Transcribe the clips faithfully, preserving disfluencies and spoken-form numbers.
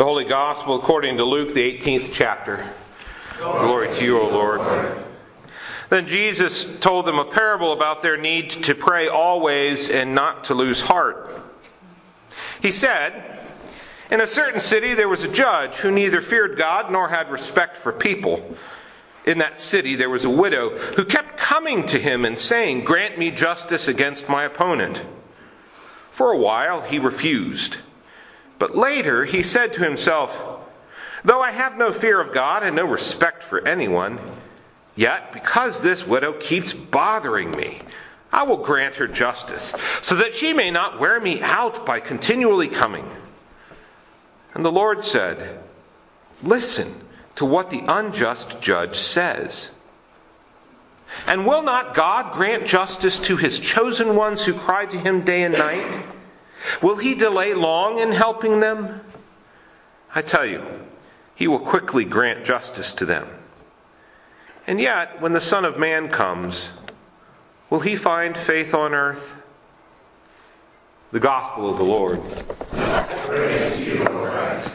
The Holy Gospel according to Luke, the eighteenth chapter. Glory to you, O Lord. Then Jesus told them a parable about their need to pray always and not to lose heart. He said, "In a certain city there was a judge who neither feared God nor had respect for people. In that city there was a widow who kept coming to him and saying, 'Grant me justice against my opponent.' For a while he refused. But later he said to himself, 'Though I have no fear of God and no respect for anyone, yet because this widow keeps bothering me, I will grant her justice, so that she may not wear me out by continually coming.' And the Lord said, 'Listen to what the unjust judge says. And will not God grant justice to his chosen ones who cry to him day and night? Will he delay long in helping them? I tell you, he will quickly grant justice to them. And yet, when the Son of Man comes, will he find faith on earth?'" The Gospel of the Lord. Praise to you, O Christ.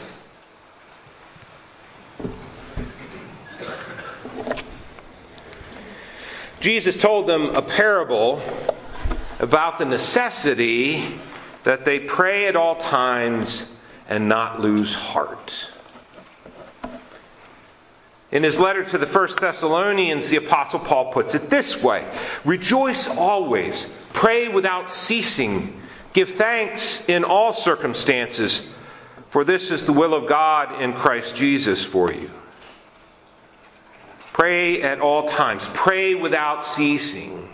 Jesus told them a parable about the necessity that they pray at all times and not lose heart. In his letter to the First Thessalonians, the Apostle Paul puts it this way: "Rejoice always, pray without ceasing, give thanks in all circumstances, for this is the will of God in Christ Jesus for you." Pray at all times. Pray without ceasing.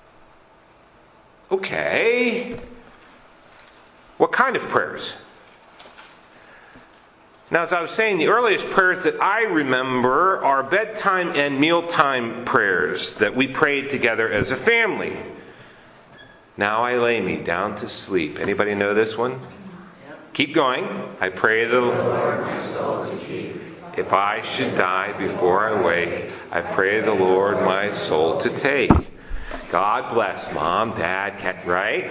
Okay. What kind of prayers? Now, as I was saying, the earliest prayers that I remember are bedtime and mealtime prayers that we prayed together as a family. "Now I lay me down to sleep." Anybody know this one? Keep going. "I pray the Lord my soul to keep. If I should die before I wake, I pray the Lord my soul to take." God bless Mom, Dad, cat, right?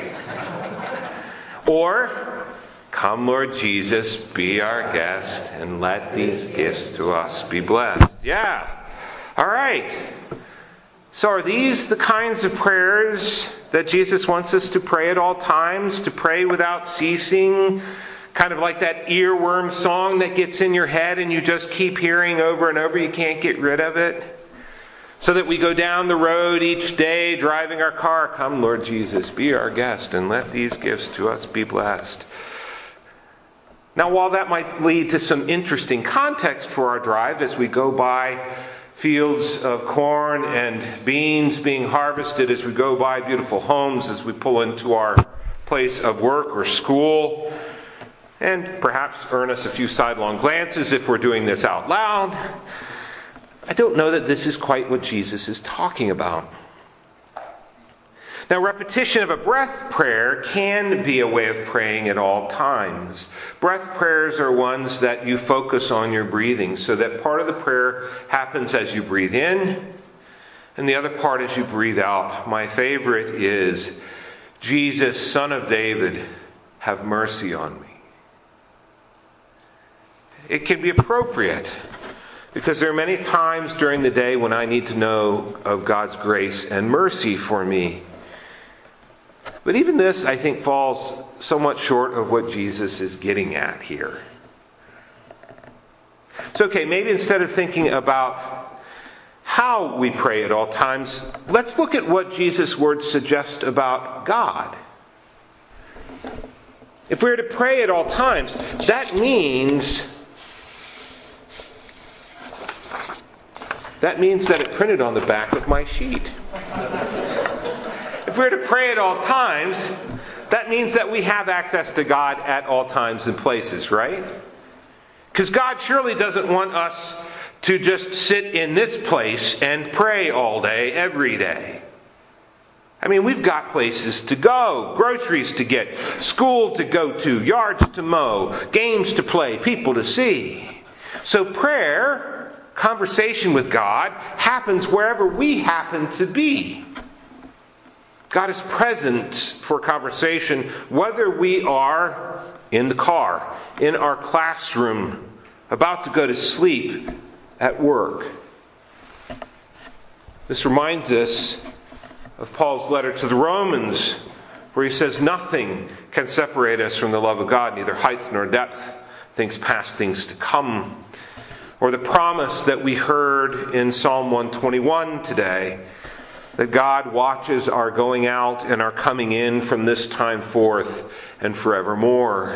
Or, "Come, Lord Jesus, be our guest, and let these gifts to us be blessed." Yeah. All right. So are these the kinds of prayers that Jesus wants us to pray at all times? To pray without ceasing? Kind of like that earworm song that gets in your head and you just keep hearing over and over. You can't get rid of it. So that we go down the road each day driving our car. "Come, Lord Jesus, be our guest, and let these gifts to us be blessed." Now, while that might lead to some interesting context for our drive as we go by fields of corn and beans being harvested, as we go by beautiful homes, as we pull into our place of work or school, and perhaps earn us a few sidelong glances if we're doing this out loud, I don't know that this is quite what Jesus is talking about. Now, repetition of a breath prayer can be a way of praying at all times. Breath prayers are ones that you focus on your breathing, so that part of the prayer happens as you breathe in, and the other part as you breathe out. My favorite is, "Jesus, Son of David, have mercy on me." It can be appropriate, because there are many times during the day when I need to know of God's grace and mercy for me. But even this, I think, falls somewhat short of what Jesus is getting at here. So, okay, maybe instead of thinking about how we pray at all times, let's look at what Jesus' words suggest about God. If we are to pray at all times, that means That means that it printed on the back of my sheet. If we're to pray at all times, that means that we have access to God at all times and places, right? Because God surely doesn't want us to just sit in this place and pray all day, every day. I mean, we've got places to go, groceries to get, school to go to, yards to mow, games to play, people to see. So prayer, conversation with God, happens wherever we happen to be. God is present for conversation whether we are in the car, in our classroom, about to go to sleep, at work. This reminds us of Paul's letter to the Romans, where he says, nothing can separate us from the love of God, neither height nor depth, things past, things to come. Or the promise that we heard in Psalm one twenty-one today, that God watches our going out and our coming in from this time forth and forevermore.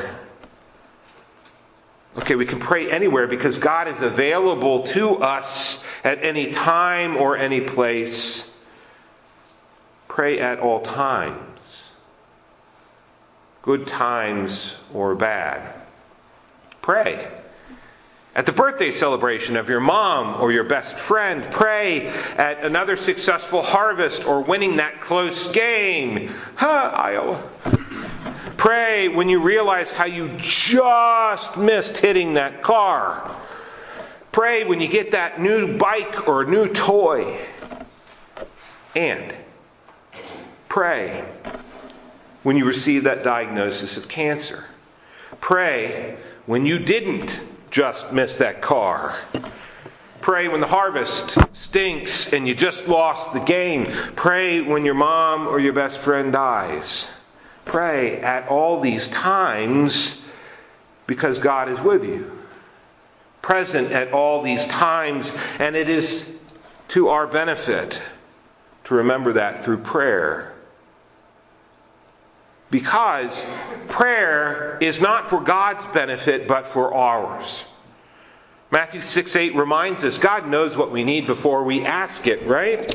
Okay, we can pray anywhere because God is available to us at any time or any place. Pray at all times, good times or bad. Pray. At the birthday celebration of your mom or your best friend, pray at another successful harvest or winning that close game. Huh, Iowa. Pray when you realize how you just missed hitting that car. Pray when you get that new bike or new toy. And pray when you receive that diagnosis of cancer. Pray when you didn't just miss that car. Pray when the harvest stinks and you just lost the game. Pray when your mom or your best friend dies. Pray at all these times because God is with you. Present at all these times, and it is to our benefit to remember that through prayer. Because prayer is not for God's benefit, but for ours. Matthew six eight reminds us God knows what we need before we ask it, right?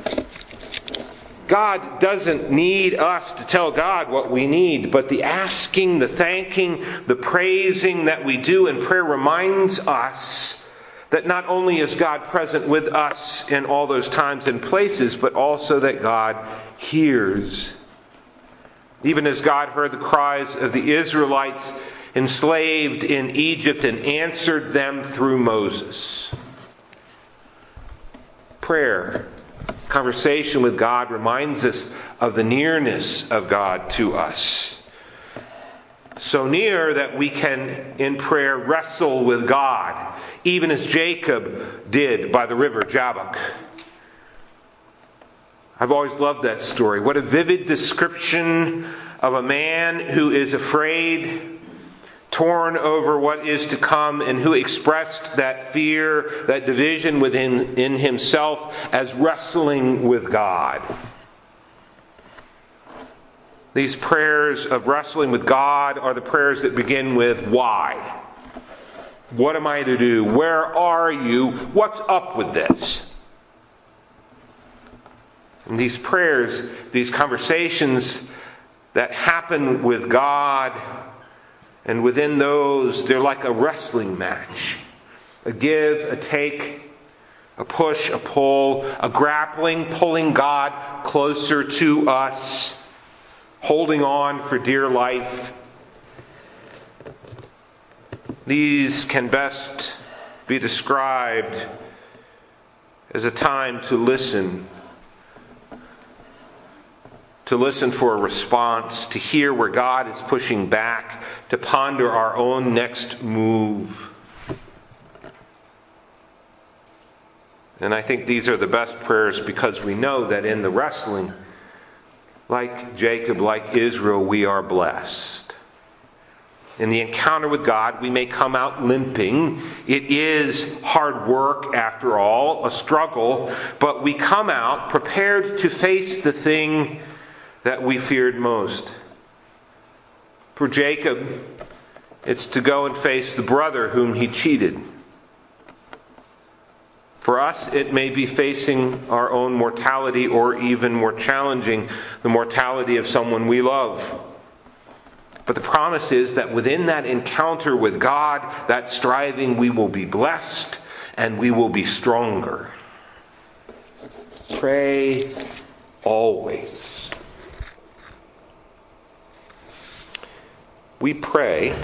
God doesn't need us to tell God what we need, but the asking, the thanking, the praising that we do in prayer reminds us that not only is God present with us in all those times and places, but also that God hears. Even as God heard the cries of the Israelites enslaved in Egypt and answered them through Moses. Prayer, conversation with God reminds us of the nearness of God to us. So near that we can, in prayer, wrestle with God, even as Jacob did by the river Jabbok. I've always loved that story. What a vivid description of a man who is afraid, torn over what is to come, and who expressed that fear, that division within in himself as wrestling with God. These prayers of wrestling with God are the prayers that begin with why. What am I to do? Where are you? What's up with this? And these prayers, these conversations that happen with God, and within those, they're like a wrestling match. A give, a take, a push, a pull, a grappling, pulling God closer to us, holding on for dear life. These can best be described as a time to listen. To listen for a response, to hear where God is pushing back, to ponder our own next move. And I think these are the best prayers because we know that in the wrestling, like Jacob, like Israel, we are blessed. In the encounter with God, we may come out limping. It is hard work, after all, a struggle, but we come out prepared to face the thing that we feared most. For Jacob, it's to go and face the brother whom he cheated. For us, it may be facing our own mortality, or even more challenging, the mortality of someone we love. But the promise is that within that encounter with God, that striving, we will be blessed and we will be stronger. Pray always. We pray,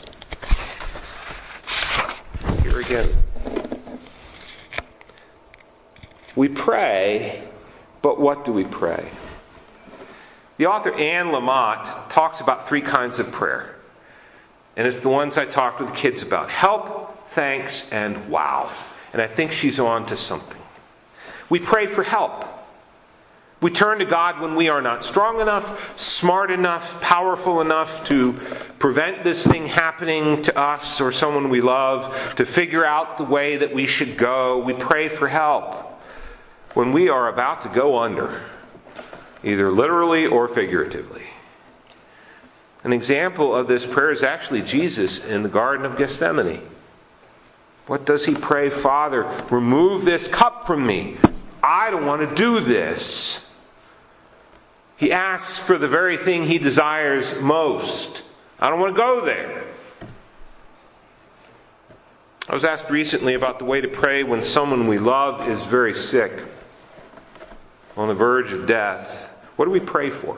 here again, we pray, but what do we pray? The author Anne Lamott talks about three kinds of prayer. And it's the ones I talked with kids about. Help, thanks, and wow. And I think she's on to something. We pray for help. We turn to God when we are not strong enough, smart enough, powerful enough to prevent this thing happening to us or someone we love, to figure out the way that we should go. We pray for help when we are about to go under, either literally or figuratively. An example of this prayer is actually Jesus in the Garden of Gethsemane. What does he pray? Father, remove this cup from me. I don't want to do this. He asks for the very thing he desires most. I don't want to go there. I was asked recently about the way to pray when someone we love is very sick, on the verge of death. What do we pray for?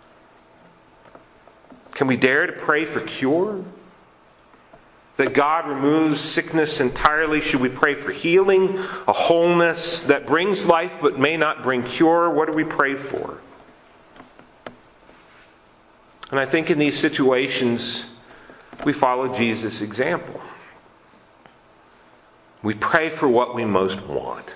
Can we dare to pray for cure? That God removes sickness entirely? Should we pray for healing, a wholeness that brings life but may not bring cure? What do we pray for? And I think in these situations, we follow Jesus' example. We pray for what we most want.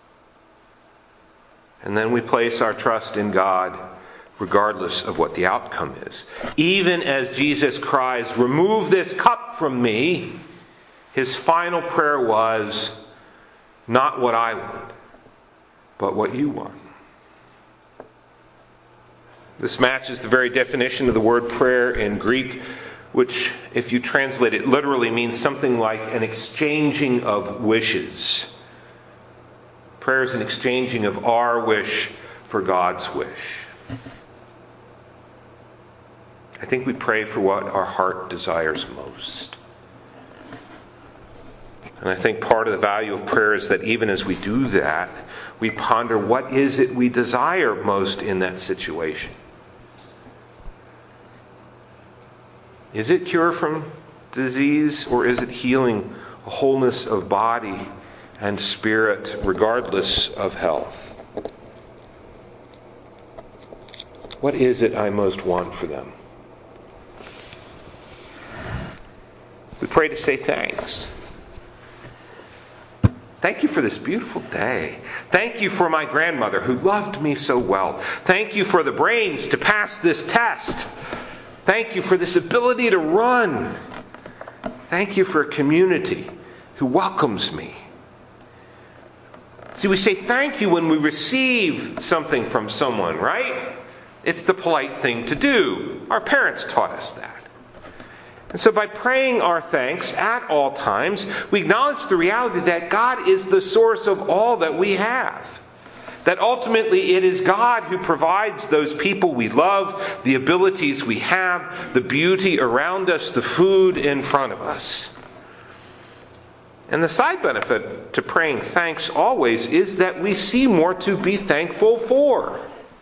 And then we place our trust in God regardless of what the outcome is. Even as Jesus cries, remove this cup from me, his final prayer was, not what I want, but what you want. This matches the very definition of the word prayer in Greek, which, if you translate it literally, means something like an exchanging of wishes. Prayer is an exchanging of our wish for God's wish. I think we pray for what our heart desires most. And I think part of the value of prayer is that even as we do that, we ponder what is it we desire most in that situation. Is it cure from disease, or is it healing, a wholeness of body and spirit regardless of health? What is it I most want for them? We pray to say thanks. Thank you for this beautiful day. Thank you for my grandmother who loved me so well. Thank you for the brains to pass this test. Thank you for this ability to run. Thank you for a community who welcomes me. See, we say thank you when we receive something from someone, right? It's the polite thing to do. Our parents taught us that. And so by praying our thanks at all times, we acknowledge the reality that God is the source of all that we have. That ultimately it is God who provides those people we love, the abilities we have, the beauty around us, the food in front of us. And the side benefit to praying thanks always is that we see more to be thankful for.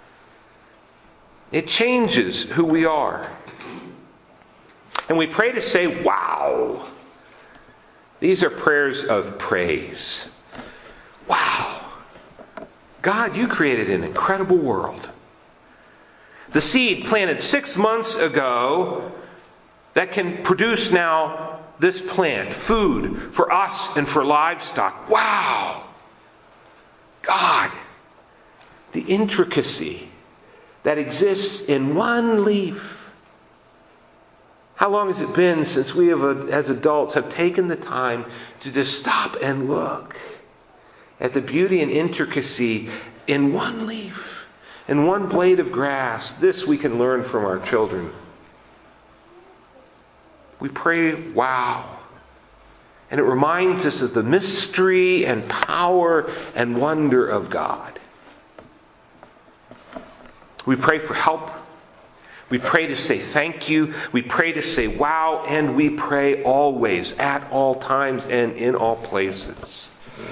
It changes who we are. And we pray to say, wow. These are prayers of praise. Wow. God, you created an incredible world. The seed planted six months ago that can produce now this plant, food for us and for livestock. Wow. God, the intricacy that exists in one leaf. How long has it been since we have, as adults, have taken the time to just stop and look at the beauty and intricacy in one leaf, in one blade of grass? This we can learn from our children. We pray, wow. And it reminds us of the mystery and power and wonder of God. We pray for help. We pray to say thank you. We pray to say wow. And we pray always, at all times, and in all places.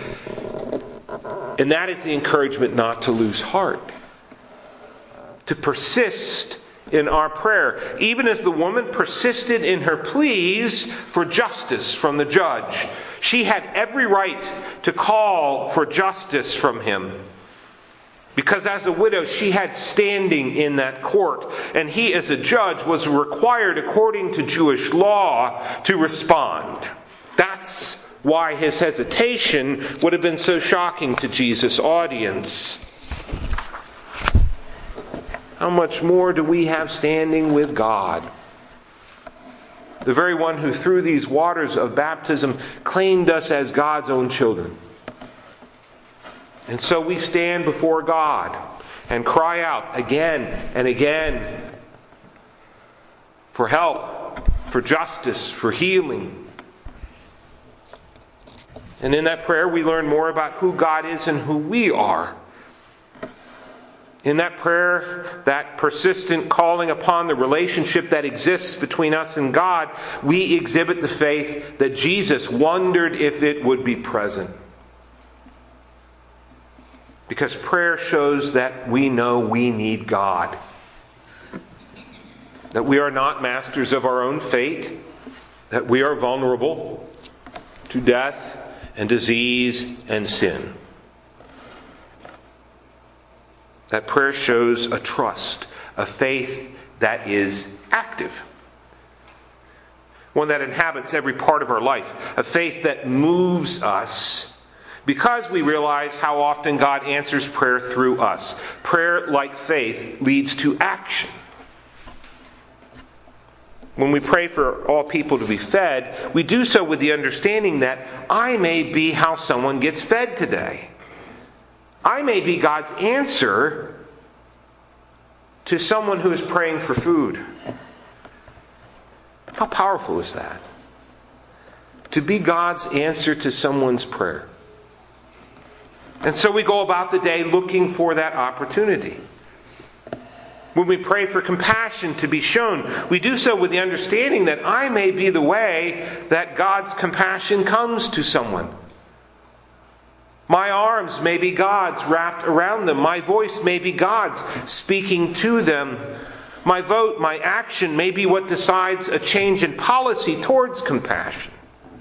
And that is the encouragement not to lose heart. To persist in our prayer. Even as the woman persisted in her pleas for justice from the judge. She had every right to call for justice from him. Because as a widow, she had standing in that court. And he, as a judge, was required, according to Jewish law, to respond. That's why his hesitation would have been so shocking to Jesus' audience. How much more do we have standing with God? The very one who through these waters of baptism claimed us as God's own children. And so we stand before God and cry out again and again for help, for justice, for healing. And in that prayer we learn more about who God is and who we are. In that prayer, that persistent calling upon the relationship that exists between us and God, we exhibit the faith that Jesus wondered if it would be present. Because prayer shows that we know we need God. That we are not masters of our own fate. That we are vulnerable to death and disease and sin. That prayer shows a trust, a faith that is active. One that inhabits every part of our life. A faith that moves us because we realize how often God answers prayer through us. Prayer, like faith, leads to action. When we pray for all people to be fed, we do so with the understanding that I may be how someone gets fed today. I may be God's answer to someone who is praying for food. How powerful is that? To be God's answer to someone's prayer. And so we go about the day looking for that opportunity. When we pray for compassion to be shown, we do so with the understanding that I may be the way that God's compassion comes to someone. My arms may be God's wrapped around them. My voice may be God's speaking to them. My vote, my action may be what decides a change in policy towards compassion.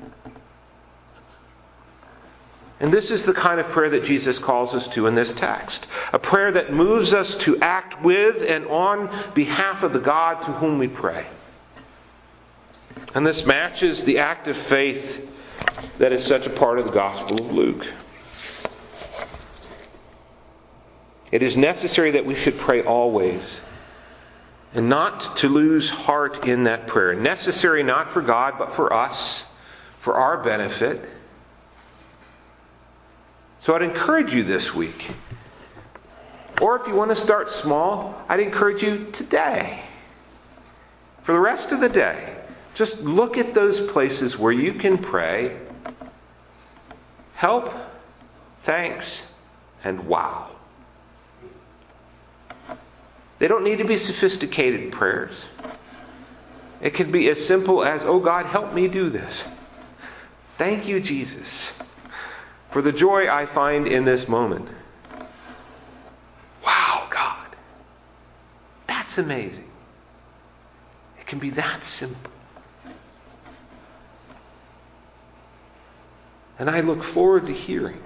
And this is the kind of prayer that Jesus calls us to in this text. A prayer that moves us to act with and on behalf of the God to whom we pray. And this matches the act of faith that is such a part of the Gospel of Luke. It is necessary that we should pray always, and not to lose heart in that prayer. Necessary not for God, but for us, for our benefit. So I'd encourage you this week, or if you want to start small, I'd encourage you today, for the rest of the day, just look at those places where you can pray, help, thanks, and wow. They don't need to be sophisticated prayers. It can be as simple as, oh God, help me do this. Thank you, Jesus, for the joy I find in this moment. Wow, God. That's amazing. It can be that simple. And I look forward to hearing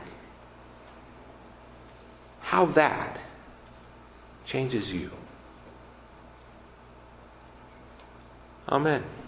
how that changes you. Amen.